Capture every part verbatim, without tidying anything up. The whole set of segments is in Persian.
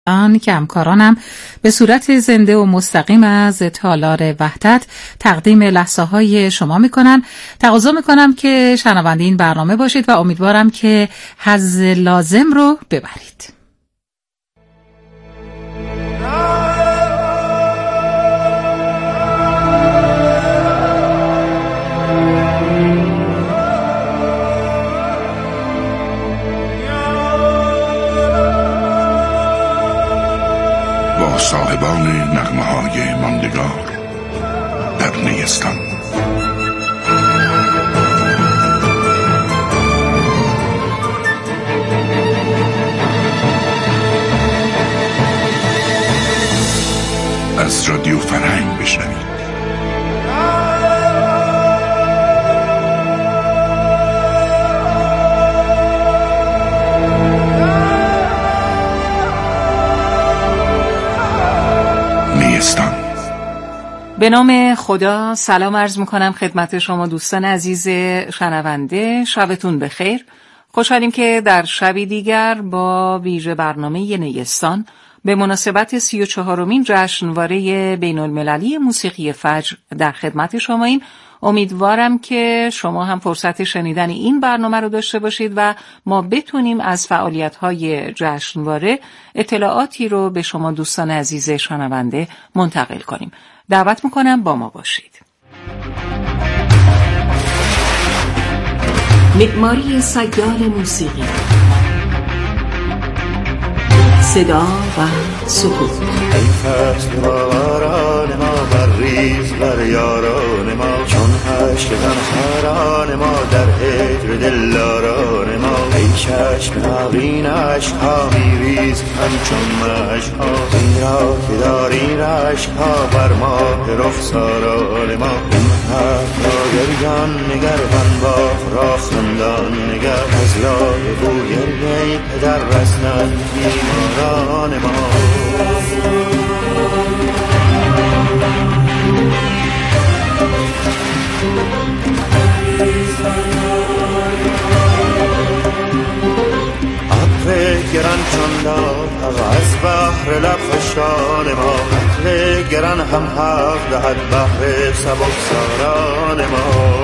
آن که همکارانم به صورت زنده و مستقیم از تالار وحدت تقدیم لحظه های شما میکنن. تقاضا میکنم که شنونده این برنامه باشید و امیدوارم که حظ لازم رو ببرید. صاحبان نغمه های ماندگار در نیستان. از رادیو فرهنگ بشنوید. به نام خدا سلام عرض میکنم خدمت شما دوستان عزیز شنونده. شبتون بخیر. خوشحالیم که در شبی دیگر با ویژه برنامه نیستان به مناسبت سی و چهارمین جشنواره بین المللی موسیقی فجر در خدمت شما این. امیدوارم که شما هم فرصت شنیدن این برنامه رو داشته باشید و ما بتونیم از فعالیت‌های جشنواره اطلاعاتی رو به شما دوستان عزیز شنونده منتقل کنیم. دعوت میکنم با ما باشید. معماری سیال موسیقی، صدا و سکوت. ای فصل باران ما بریز بر یاران ما، چون عشق غمخواران ما در هجر دلداران ما. ای چشم ناقین عشقها میریز همچون مشکها، زیرا که داری رشکها بر ماه رخساران ما. این حرف را گریان نگر بنباخ را خندان نگر، از یاد بو گریه پدر رسنن بیماران ما. ابر گران چون داد از بحر لب خشکان ما، قتل گران هم حق دهد بحر سبکساران ما.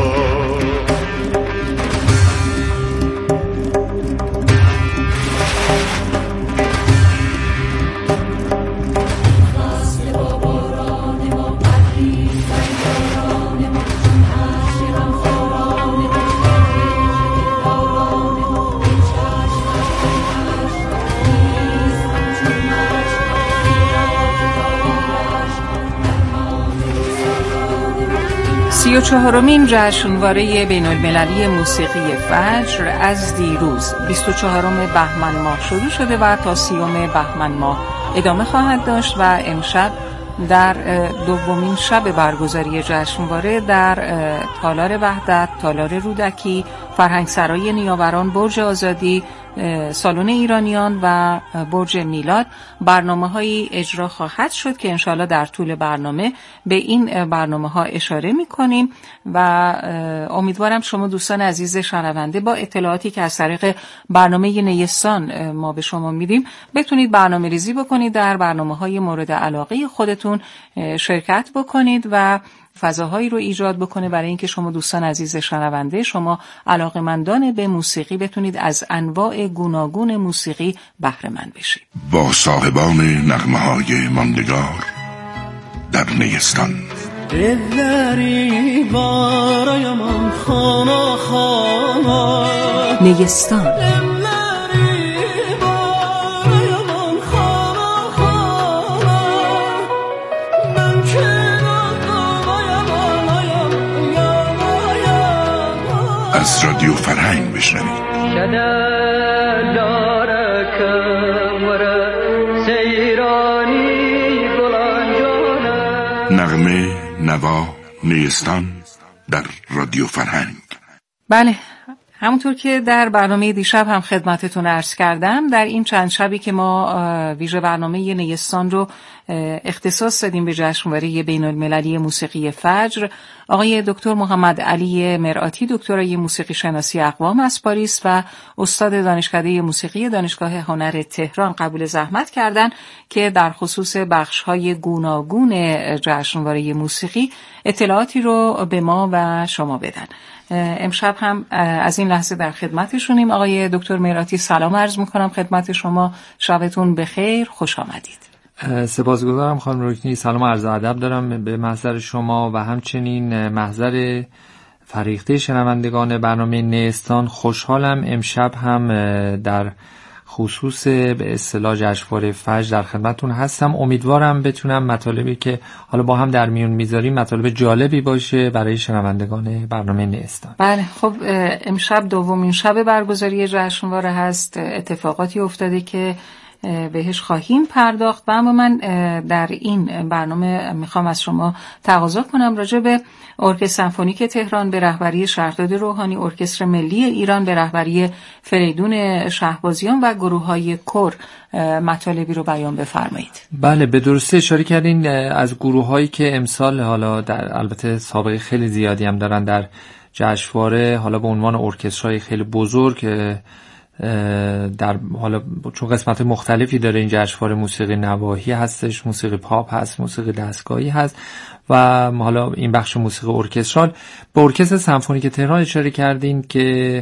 سی و چهارمین جشنواره بین المللی موسیقی فجر از دیروز بیست و چهارم بهمن ماه شروع شده و تا سیوم بهمن ماه ادامه خواهد داشت و امشب در دومین شب برگزاری جشنواره در تالار وحدت، تالار رودکی، فرهنگسرای نیاوران، برج آزادی، سالن ایرانیان و برج میلاد برنامه‌هایی اجرا خواهد شد که انشالله در طول برنامه به این برنامه‌ها اشاره می‌کنیم و امیدوارم شما دوستان عزیز شنونده با اطلاعاتی که از طریق برنامه نیستان ما به شما میدیم بتونید برنامه‌ریزی بکنید، در برنامه‌های مورد علاقه خودتون شرکت بکنید و فضاهایی رو ایجاد بکنه برای اینکه شما دوستان عزیز شنونده، شما علاقه‌مندان به موسیقی بتونید از انواع گوناگون موسیقی بهره مند بشید. با صاحبان نغمه‌های ماندگار در نیستان. دلداری بارایم خانا خانا نیستان. از رادیو فرهنگ بشنوید. نغمه، نوا، نیستان در رادیو فرهنگ. بله، همونطور که در برنامه دیشب هم خدمتتون عرض کردم، در این چند شبی که ما ویژه برنامه نیستان رو اختصاص دادیم به جشنواره بین المللی موسیقی فجر، آقای دکتر محمد علی مرآتی، دکترای موسیقی شناسی اقوام از پاریس و استاد دانشکده موسیقی دانشگاه هنر تهران قبول زحمت کردند که در خصوص بخش‌های گوناگون جشنواره موسیقی اطلاعاتی رو به ما و شما بدن. امشب هم از این لحظه در خدمتشونیم. آقای دکتر مرآتی سلام عرض میکنم خدمت شما، شبتون بخیر، خوش آمدید. سپاسگزارم خانم رکنی، سلام عرض ادب دارم به محضر شما و همچنین محضر فریخته شنوندگان برنامه نیستان. خوشحالم امشب هم در خصوص به اصطلاح جشنواره فجر در خدمتتون هستم. امیدوارم بتونم مطالبی که حالا با هم در میون میذاریم مطالب جالبی باشه برای شنوندگان برنامه نیستان. بله، خب امشب دومین شب برگزاری جشنواره هست. اتفاقاتی افتاده که بهش خواهیم پرداخت و اما من در این برنامه میخوام از شما تقاضا کنم راجع به ارکستر سمفونیک تهران به رهبری شهرداد روحانی، ارکستر ملی ایران به رهبری فریدون شهبازیان و گروه‌های کور مطالبی رو بیان بفرمایید. بله، به درستی اشاره کردین. از گروه‌هایی که امسال حالا در البته سابقه خیلی زیادی هم دارن در جشنواره، حالا به عنوان ارکسترهای خیلی بزرگ در حالا چون قسمت مختلفی داره این جشنواره، موسیقی نواحی هستش، موسیقی پاپ هست، موسیقی دستگاهی هست و حالا این بخش موسیقی ارکسترال. به ارکستر سمفونیک تهران اشاره کردین که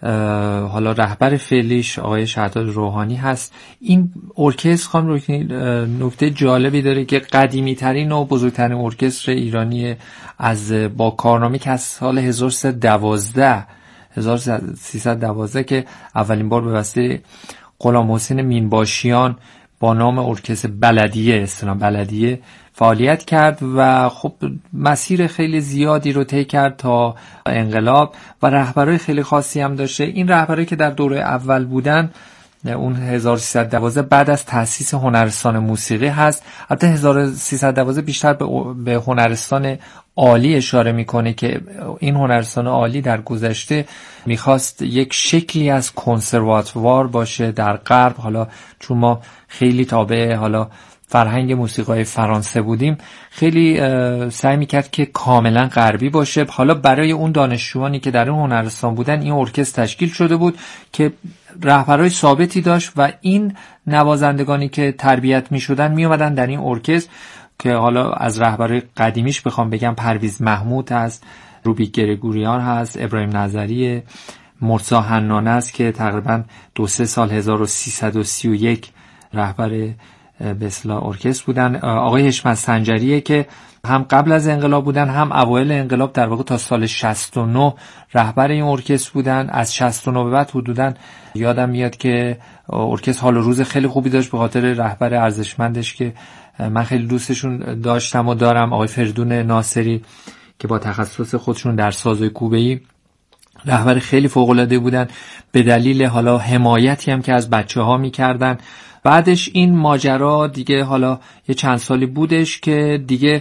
حالا رهبر فعلیش آقای شهرداد روحانی هست. این ارکستر خانم رکنی نکته جالبی داره که قدیمی ترین و بزرگترین ارکستر ایرانی از با کارنامه که از سال هزار و سیصد و دوازده هزار و سیصد و دوازده که اولین بار به واسطه غلام حسین مینباشیان با نام ارکستر بلدیه اصطلاحاً بلدیه فعالیت کرد و خب مسیر خیلی زیادی رو طی کرد تا انقلاب و رهبرای خیلی خاصی هم داشته. این رهبرایی که در دوره اول بودن اون هزار و سیصد و دوازده بعد از تأسیس هنرستان موسیقی هست. البته هزار و سیصد و دوازده بیشتر به هنرستان عالی اشاره میکنه که این هنرستان عالی در گذشته میخواست یک شکلی از کنسرواتوار باشه در غرب. حالا چون ما خیلی تابع حالا فرهنگ موسیقای فرانسه بودیم، خیلی سعی میکرد که کاملا غربی باشه. حالا برای اون دانشجوانی که در اون هنرستان بودن این ارکستر تشکیل شده بود که رهبرای ثابتی داشت و این نوازندگانی که تربیت میشدن میومدن در این ارکستر که حالا از رهبرای قدیمیش بخوام بگم پرویز محمود هست، روبیک گرگوریان هست، ابراهیم نظری، مرتضی حنانه است که تقریبا دو سه سال هزار و سیصد و سی و یک رهبر به اصطلاح ارکستر بودن. آقای حشمت سنجریه که هم قبل از انقلاب بودن هم اوایل انقلاب، در واقع تا سال شصت و نه رهبر این ارکستر بودن. از شصت و نه به بعد حدوداً یادم میاد که ارکستر حال و روز خیلی خوبی داشت به خاطر رهبر ارزشمندش که من خیلی دوستشون داشتم و دارم، آقای فریدون ناصری که با تخصص خودشون در سازهای کوبه‌ای رهبر خیلی فوق‌العاده بودن به دلیل حالا حمایتی هم که از بچه‌ها می‌کردن. بعدش این ماجرا دیگه حالا یه چند سالی بودش که دیگه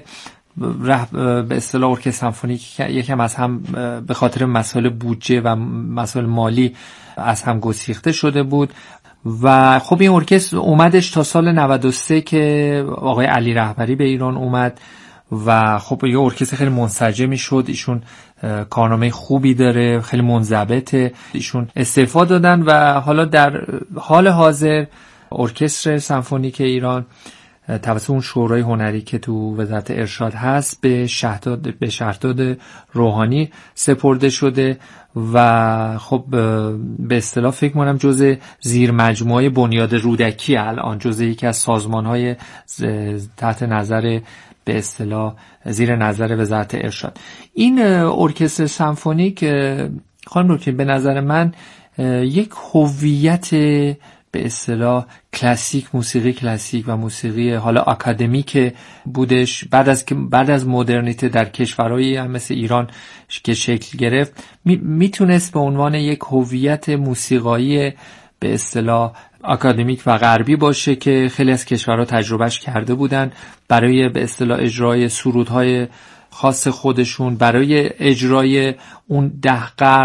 به اصطلاح ارکستر سمفونیک یکم از هم به خاطر مسائل بودجه و مسائل مالی از هم گسیخته شده بود و خب این ارکستر اومدش تا سال نود و سه که آقای علی رهبری به ایران اومد و خب یه ارکستر خیلی منسجمی شد. ایشون کارنامه خوبی داره، خیلی منضبطه. ایشون استعفا دادن و حالا در حال حاضر ارکستر سمفونیک ایران توسط اون شورای هنری که تو وزارت ارشاد هست به شهرداد به شهرداد روحانی سپرده شده و خب به اصطلاح فکر کنم جزء زیر مجموعه بنیاد رودکی الان جزء یکی از سازمان‌های تحت نظر به اصطلاح زیر نظر وزارت ارشاد. این ارکستر سمفونیک خانم رکنی به نظر من یک هویت به اصطلاح کلاسیک، موسیقی کلاسیک و موسیقی حالا آکادمیک بودش. بعد از که بعد از مدرنیته در کشورهای هم مثل ایران که شکل گرفت می، میتونست به عنوان یک هویت موسیقایی به اصطلاح آکادمیک و غربی باشه که خیلی از کشورها تجربهش کرده بودن برای به اصطلاح اجرای سرودهای خاص خودشون، برای اجرای اون ده قرن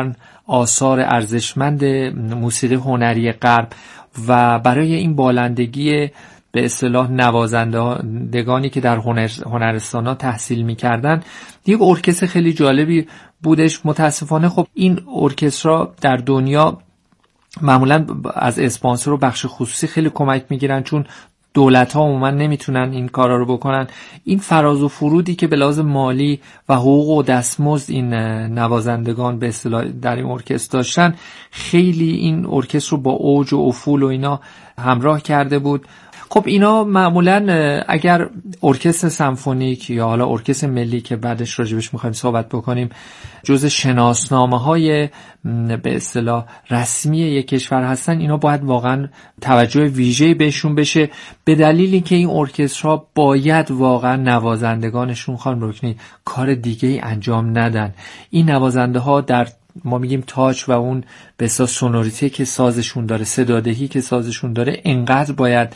آثار ارزشمند موسیقی هنری غرب و برای این بالندگی به اصطلاح نوازندگانی که در هنر هنرستان‌ها تحصیل می‌کردن یک ارکستر خیلی جالبی بودش. متاسفانه خب این ارکسترها در دنیا معمولا از اسپانسر و بخش خصوصی خیلی کمک می‌گیرن، چون دولت‌ها عموما نمیتونن این کارا رو بکنن. این فراز و فرودی که به لحاظ مالی و حقوق و دستمزد این نوازندگان به اصطلاح در این ارکستر داشتن، خیلی این ارکستر رو با اوج و افول و اینا همراه کرده بود. خب اینا معمولا اگر ارکستر سمفونیک یا حالا ارکستر ملی که بعدش راجبش میخوایم صحبت بکنیم جز شناسنامه‌های به اصطلاح رسمی یک کشور هستن، اینا باید واقعا توجه ویژه‌ای بهشون بشه، به دلیلی که این ارکسترها باید واقعا نوازندگانشون خانم رکنی کار دیگه‌ای انجام ندن. این نوازنده ها در ما میگیم تاچ و اون به اصطلاح سونوریته که سازشون داره، صدادهی که سازشون داره، انقدر باید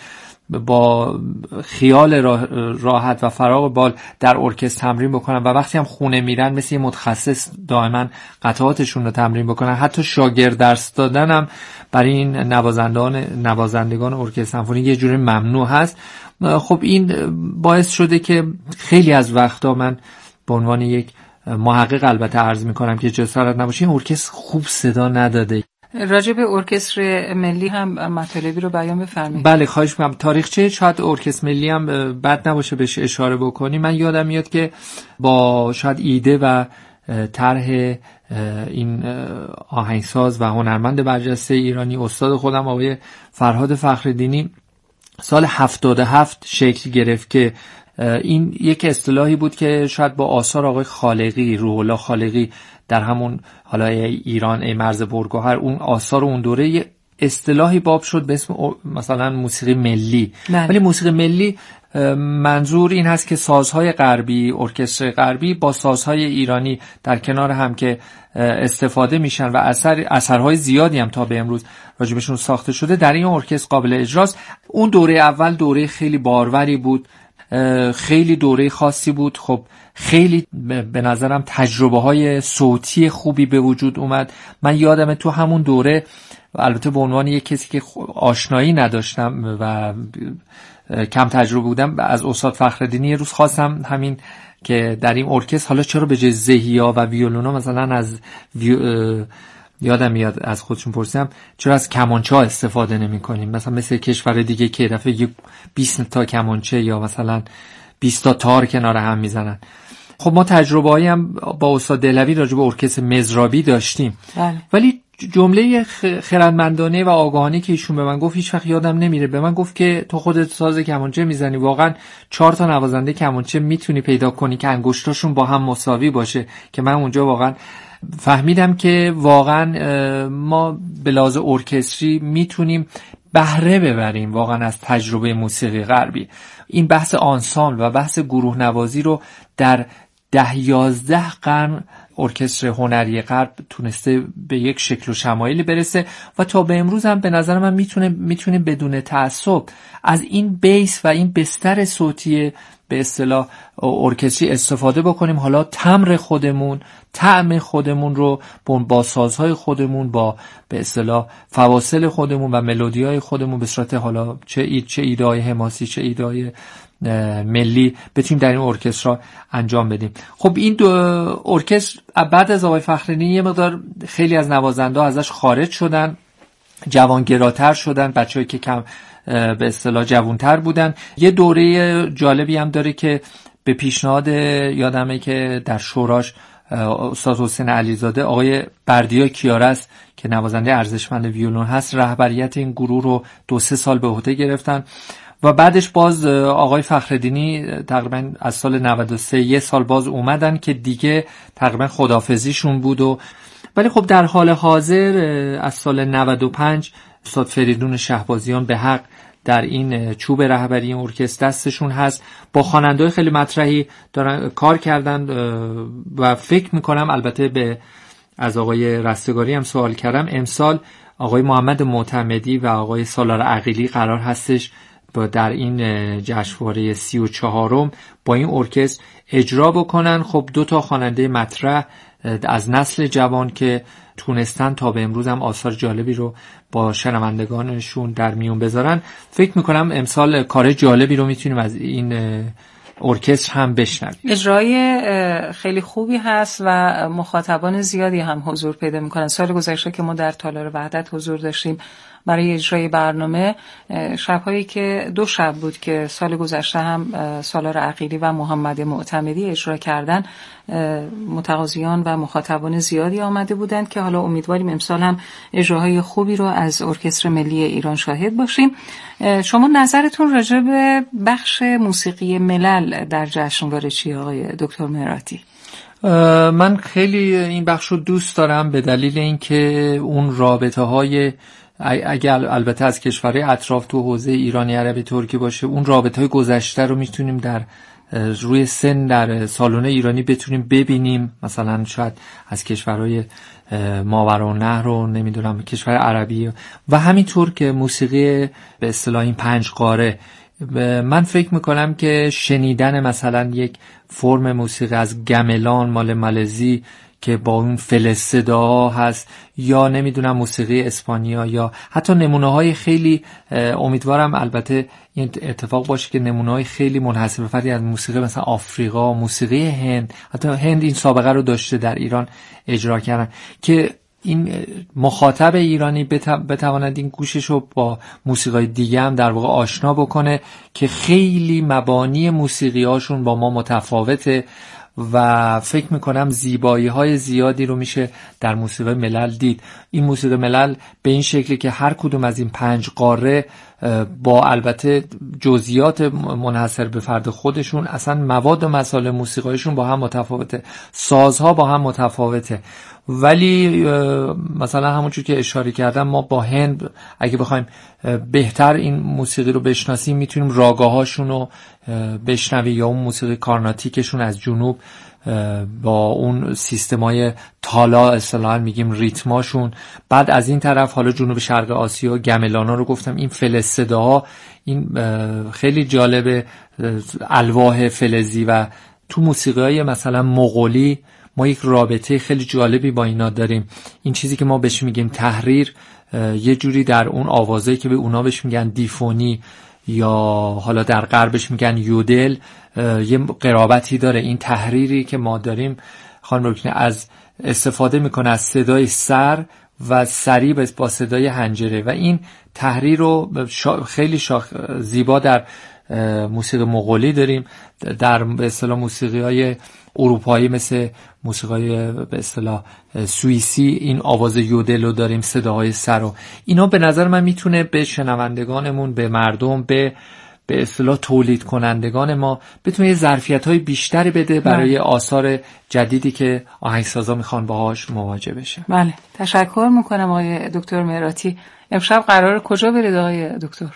با خیال راحت و فراغ بال در ارکستر تمرین بکنن و وقتی هم خونه میرن مثل یه متخصص دائما قطعاتشون رو تمرین بکنن. حتی شاگرد درس دادن هم برای این نوازندگان نوازندگان ارکستر سمفونی یه جوری ممنوع هست. خب این باعث شده که خیلی از وقتا من به عنوان یک محقق البته عرض میکنم که جسارت نباشه، این ارکستر خوب صدا نداده. راجع به ارکستر ملی هم مطالبی رو بیان بفرمایید. بله خواهش می‌کنم. تاریخچه شاید ارکستر ملی هم بد نباشه بهش اشاره بکنی. من یادم میاد که با شاید ایده و طرح این آهنگساز و هنرمند برجسته ایرانی استاد خودم آقای فرهاد فخرالدینی سال هفتاد و هفت شکل گرفت که این یک اصطلاحی بود که شاید با آثار آقای خالقی، روح الله خالقی در همون حالا ایران ای مرز پرگوهر، اون آثار اون دوره یه اصطلاحی باب شد به اسم مثلا موسیقی ملی. نه. ولی موسیقی ملی منظور این هست که سازهای غربی، ارکستر غربی با سازهای ایرانی در کنار هم که استفاده میشن و اثر اثرهای زیادی هم تا به امروز راجبشون ساخته شده در این ارکستر قابل اجراست. اون دوره اول دوره خیلی باروری بود، خیلی دوره خاصی بود. خب خیلی به نظرم تجربه های صوتی خوبی به وجود اومد. من یادمه تو همون دوره البته به عنوان یک کسی که آشنایی نداشتم و کم تجربه بودم از استاد فخرالدینی یه روز خواستم همین که در این ارکستر حالا چرا به جای زهیا و ویولونا مثلا از ویو... یادم میاد از خودشون پرسیدم چرا از کمانچه ها استفاده نمی کنیم، مثلا مثل کشور دیگه که دفعه یک بیست تا کمانچه یا مثلا بیست تا تار کنار هم میزنن. خب ما تجربه هایی هم با استاد دهلوی راجع به ارکستر مزرابی داشتیم. بله. ولی جمله خردمندانه و آگاهانه که ایشون به من گفت هیچ وقت یادم نمیره. به من گفت که تو خودت ساز کمانچه میزنی، واقعا چهار تا نوازنده کمانچه میتونی پیدا کنی که انگشتاشون با هم مساوی باشه، که من اونجا واقعا فهمیدم که واقعا ما به لحاظ ارکستری میتونیم بهره ببریم واقعا از تجربه موسیقی غربی. این بحث آنسامبل و بحث گروه نوازی رو در ده یازده قرن ارکستر هنری غرب تونسته به یک شکل و شمایلی برسه و تا به امروز هم به نظر من میتونه میتونه بدون تعصب از این بیس و این بستر صوتی به اصطلاح ارکستری استفاده بکنیم. حالا تمر خودمون، طعم خودمون رو با سازهای خودمون، با به اصطلاح فواصل خودمون و ملودیای خودمون به صورت حالا چه اید چه ایدای حماسی چه ایدای ملی بتونیم در این ارکستر انجام بدیم. خب این دو ارکستر بعد از آقای فخرالدینی یه مقدار خیلی از نوازنده‌ها ازش خارج شدن، جوانگراتر شدن، بچه‌ای که کم به اصطلاح جوانتر بودن. یه دوره جالبی هم داره که به پیشنهاد یادمه که در شوراش استاد حسین علیزاده آقای بردیا کیارست که نوازنده ارزشمند ویولون هست رهبریت این گروه رو دو سه سال به عهده گرفتن و بعدش باز آقای فخرالدینی تقریبا از سال نود و سه یه سال باز اومدن که دیگه تقریبا خداحافظیشون بود. و ولی خب در حال حاضر از سال نود و پنج استاد فریدون شهبازیان به حق در این چوب رهبری این ارکستر دستشون هست. با خواننده‌های خیلی مطرحی دارن کار کردن و فکر میکنم البته به از آقای رستگاری هم سوال کردم، امسال آقای محمد معتمدی و آقای سالار عقیلی قرار هستش با در این جشنواره سی و چهارم با این ارکستر اجرا بکنن. خب دو تا خواننده مطرح از نسل جوان که تونستن تا به امروز هم آثار جالبی رو با شنوندگانشون در میون بذارن. فکر میکنم امسال کار جالبی رو میتونیم از این ارکستر هم بشنویم. اجرای خیلی خوبی هست و مخاطبان زیادی هم حضور پیدا میکنن. سال گذشته که ما در تالار وحدت حضور داشتیم برای اجرای برنامه، شب‌هایی که دو شب بود که سال گذشته هم سالار عقیلی و محمد معتمدی اجرا کردن، متقاضیان و مخاطبان زیادی آمده بودند که حالا امیدواریم امسال هم اجراهای خوبی رو از ارکستر ملی ایران شاهد باشیم. شما نظرتون راجع به بخش موسیقی ملل در جشنواره چیه آقای دکتر مهراتی؟ من خیلی این بخش رو دوست دارم به دلیل اینکه اون رابطه های اگر البته از کشورهای اطراف تو حوزه ایرانی عربی ترکی باشه، اون رابطه های گذشته رو میتونیم در روی سن در سالن ایرانی بتونیم ببینیم. مثلا شاید از کشورهای ماوراءالنهر رو نمیدونم کشور عربی و همینطور که موسیقی به اصطلاح این پنج قاره. من فکر میکنم که شنیدن مثلا یک فرم موسیقی از گملان مال مالزی که با اون فلزصداها هست، یا نمیدونم موسیقی اسپانیا، یا حتی نمونه های خیلی، امیدوارم البته این اتفاق باشه که نمونه های خیلی منحصر به فردی از موسیقی مثلا آفریقا، موسیقی هند، حتی هند این سابقه رو داشته در ایران اجرا کردن که این مخاطب ایرانی بتواند این گوشش رو با موسیقی دیگه هم در واقع آشنا بکنه که خیلی مبانی موسیقی هاشون با ما متفاوته و فکر میکنم زیبایی های زیادی رو میشه در موسیقی ملل دید. این موسیقی ملل به این شکلی که هر کدوم از این پنج قاره با البته جزئیات منحصر به فرد خودشون اصلا مواد و مسائل موسیقیشون با هم متفاوته، سازها با هم متفاوته، ولی مثلا همونجور که اشاره کردم ما با هند اگه بخوایم بهتر این موسیقی رو بشناسیم میتونیم راگاهاشون رو بشنویم، یا اون موسیقی کارناتیکشون از جنوب با اون سیستمای تالا اصطلاحاً میگیم ریتماشون. بعد از این طرف حالا جنوب شرق آسیا گملانا رو گفتم، این فلزصداها این خیلی جالبه، الواح فلزی. و تو موسیقی‌های مثلا مغولی ما یک رابطه خیلی جالبی با اینا داریم. این چیزی که ما بهش میگیم تحریر یه جوری در اون آوازه‌ای که به اونا بهش میگن دیفونی یا حالا در غربش میگن یودل یه قرابتی داره. این تحریری که ما داریم خانم رکنی از استفاده میکنه از صدای سر و سری با صدای حنجره و این تحریر رو شا... خیلی شاخ... زیبا در موسیقی مغولی داریم. در به اصطلاح موسیقی‌های اروپایی مثل موسیقی به اصطلاح سوئیسی این آواز یودل رو داریم، صداهای سر رو. اینا به نظر من میتونه به شنوندگانمون، به مردم، به به اصطلاح تولید کنندگان ما بتونه یه ظرفیت‌های بیشتری بده برای آثار جدیدی که آهنگسازا میخوان باهاش مواجه بشن. بله، تشکر میکنم آقای دکتر مهراتی. امشب قراره کجا برید آقای دکتر؟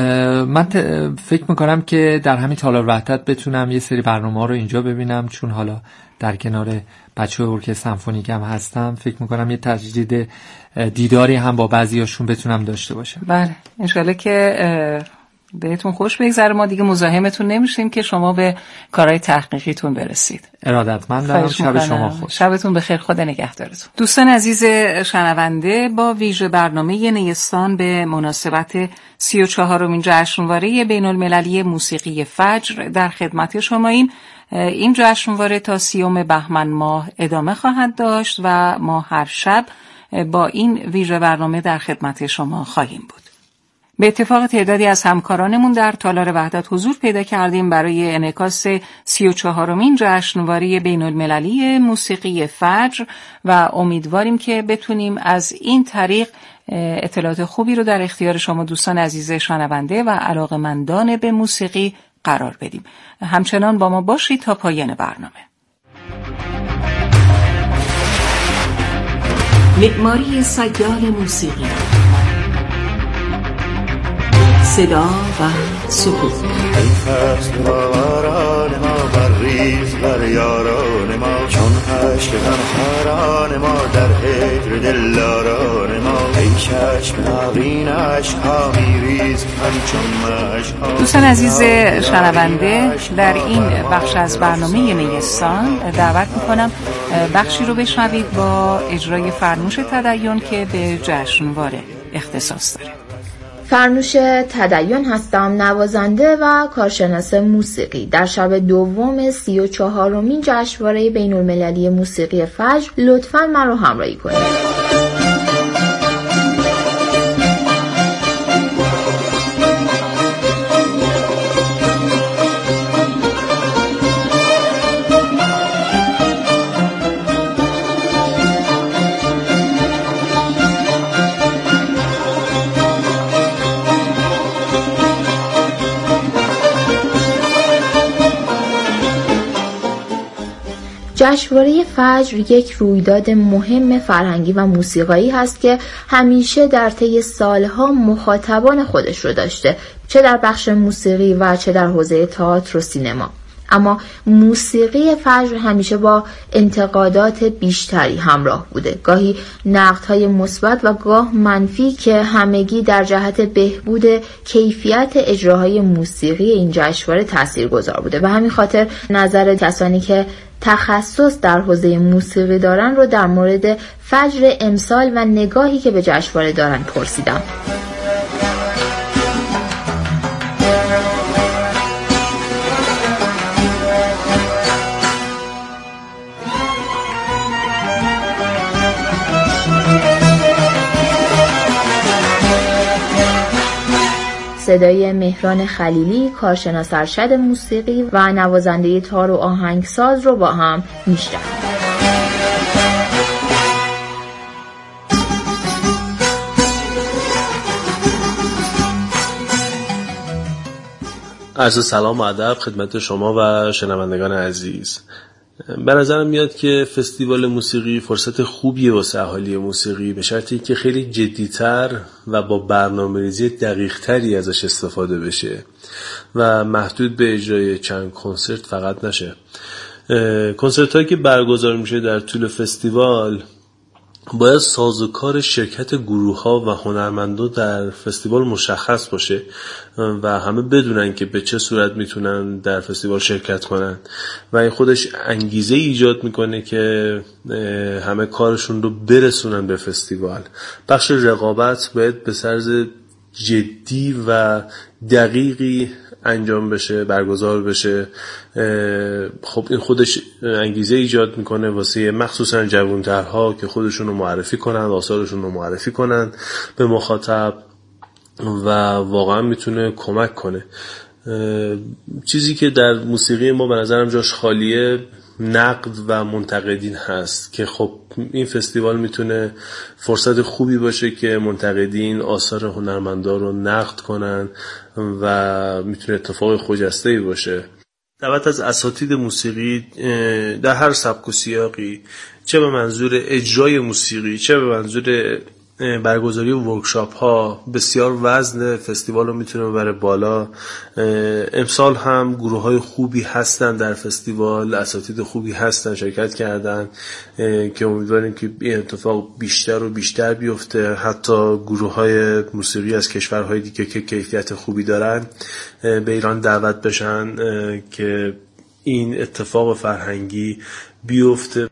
من فکر میکنم که در همین تالار وحدت بتونم یه سری برنامه‌ها رو اینجا ببینم، چون حالا در کنار بچه ارکستر سمفونیک هم هستم. فکر میکنم یه تجدید دیداری هم با بعضیاشون بتونم داشته باشم. بله، انشالله که بهتون خوش بگذره. ما دیگه مزاحمتون نمیشیم که شما به کارهای تحقیقیتون برسید. ارادتمندم. شب شما خوش. شبتون بخیر. خدا نگهدارتون. دوستان عزیز شنونده، با ویژه برنامه نیستان به مناسبت سی و چهارمین جشنواره بین المللی موسیقی فجر در خدمت شماییم. این جشنواره تا سیوم بهمن ماه ادامه خواهد داشت و ما هر شب با این ویژه برنامه در خدمت شما خواهیم بود. به اتفاق تعدادی از همکارانمون در تالار وحدت حضور پیدا کردیم برای انعکاس سی و چهارمین جشنواره بین المللی موسیقی فجر و امیدواریم که بتونیم از این طریق اطلاعات خوبی رو در اختیار شما دوستان عزیز شنونده و علاقه‌مندان به موسیقی قرار بدیم. همچنان با ما باشید تا پایان برنامه. معماری سیال موسیقی، صدا و سکوت. ای فصل باران ما بریز بر یاران ما، چون اشک غمخواران ما در هجر دلداران ما. ای چشم ابرینش ها میریز همچون مشک. دوستان عزیز شنونده، در این بخش از برنامه نیستان دعوت میکنم بخشی رو بشنوید با اجرای فرنوش تدین که به جشنواره اختصاص داره. فرنوش تدین هستم، نوازنده و کارشناس موسیقی. در شب دوم سی و چهارمین جشنواره بین المللی موسیقی فجر لطفاً من رو همراهی کنید. جشنواره فجر یک رویداد مهم فرهنگی و موسیقایی هست که همیشه در طی سالها مخاطبان خودش رو داشته، چه در بخش موسیقی و چه در حوزه تئاتر و سینما. اما موسیقی فجر همیشه با انتقادات بیشتری همراه بوده، گاهی نقدهای مثبت و گاه منفی که همگی در جهت بهبود کیفیت اجراهای موسیقی این جشنواره تاثیرگذار بوده. به همین خاطر نظر کسانی که تخصص در حوزه موسیقی دارن رو در مورد فجر امسال و نگاهی که به جشنواره دارن پرسیدم. صدای مهران خلیلی، کارشناس ارشد موسیقی و نوازنده تار و آهنگساز رو با هم میشنویم. عرض سلام و ادب خدمت شما و شنوندگان عزیز. به نظرم میاد که فستیوال موسیقی فرصت خوبیه واسه اهالی موسیقی، به شرطی که خیلی جدی‌تر و با برنامه‌ریزی دقیق‌تری ازش استفاده بشه و محدود به اجرای چند کنسرت فقط نشه. کنسرت‌هایی که برگزار میشه در طول فستیوال باید سازوکار شرکت گروه‌ها و هنرمندان در فستیوال مشخص باشه و همه بدونن که به چه صورت میتونن در فستیوال شرکت کنن و این خودش انگیزه ایجاد میکنه که همه کارشون رو برسونن به فستیوال. بخش رقابت باید به طرز جدی و دقیقی انجام بشه، برگزار بشه. خب این خودش انگیزه ایجاد میکنه واسه مخصوصا جوانترها که خودشون رو معرفی کنن، آثارشون رو معرفی کنن به مخاطب و واقعا میتونه کمک کنه. چیزی که در موسیقی ما به نظرم جاش خالیه نقد و منتقدین هست که خب این فستیوال میتونه فرصت خوبی باشه که منتقدین آثار هنرمندا رو نقد کنن و میتونه اتفاق خجسته‌ای باشه. دعوت از اساتید موسیقی در هر سبک و سیاقی، چه به منظور اجرای موسیقی چه به منظور برگزاری ورکشاپ ها، بسیار وزن فستیوال رو میتونه ببره بالا. امسال هم گروه های خوبی هستن در فستیوال، اساتید خوبی هستن شرکت کردن که امیدواریم که این اتفاق بیشتر و بیشتر بیفته. حتی گروه های موسیقی از کشورهای دیگه که کیفیت خوبی دارن به ایران دعوت بشن که این اتفاق فرهنگی بیفته.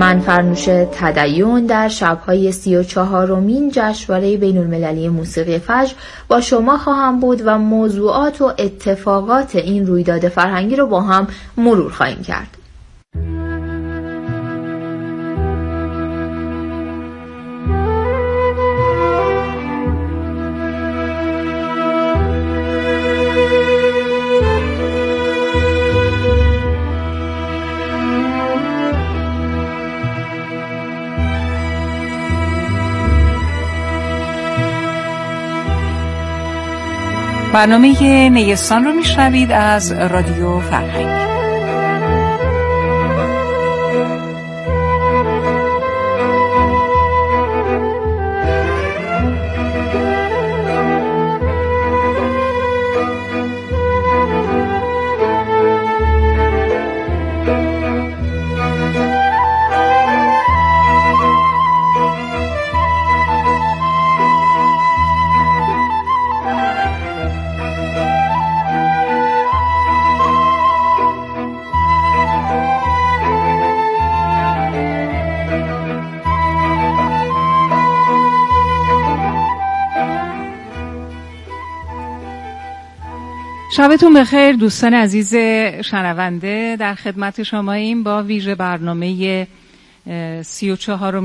من فرنوش تدین در شب‌های سی و چهارمین جشنواره بین‌المللی موسیقی فجر با شما خواهم بود و موضوعات و اتفاقات این رویداد فرهنگی رو با هم مرور خواهیم کرد. برنامه نیستان رو میشنوید از رادیو فرهنگ. شبتون بخیر دوستان عزیز شنونده، در خدمت شماییم با ویژه برنامه سی و چهارم